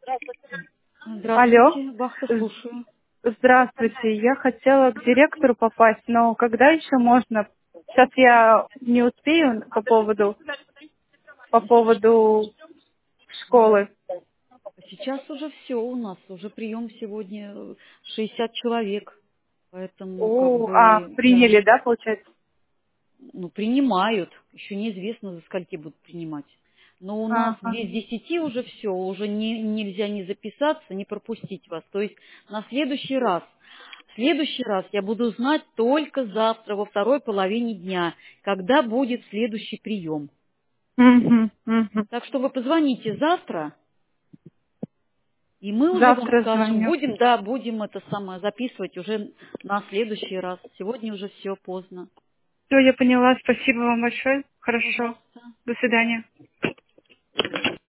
Алло. Здравствуйте, Бахта, слушаю. Здравствуйте. Я хотела к директору попасть, но когда еще можно? Сейчас я не успею по поводу школы. Сейчас уже все у нас, уже прием сегодня 60 человек, поэтому да, Приняли, да, получается? ну, принимают, еще неизвестно, за скольки будут принимать. Но у нас Ага. без 10 уже все, уже нельзя не записаться, не пропустить вас. То есть на следующий раз я буду знать только завтра, во второй половине дня, когда будет следующий прием. Мгм, мгм. Так что вы позвоните завтра, и мы уже вам Завтра скажем, звоню. будем это самое записывать уже на следующий раз. Сегодня уже все поздно. Все, я поняла. Спасибо вам большое. Хорошо. Пожалуйста. До свидания.